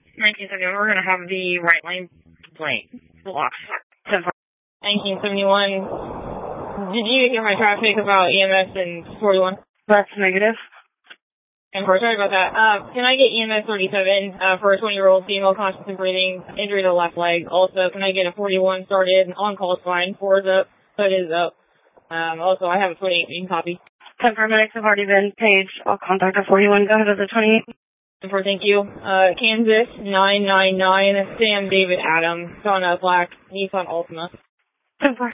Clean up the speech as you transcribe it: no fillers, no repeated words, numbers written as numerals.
1971, we're going to have the right lane plate blocked. 1971, did you hear my traffic about EMS and 41? That's negative. And sorry about that. Can I get EMS 37 for a 20-year-old female conscious and breathing, injury to the left leg? Also, can I get a 41 started? On-call spine, 4 is up, hood is up. Also, I have a 28, you can copy. 10 paramedics have already been paged. I'll contact a 41. Go ahead with the 28. Thank you. Kansas 999, Sam David Adam, Donna Black, Nissan Altima. 10-4.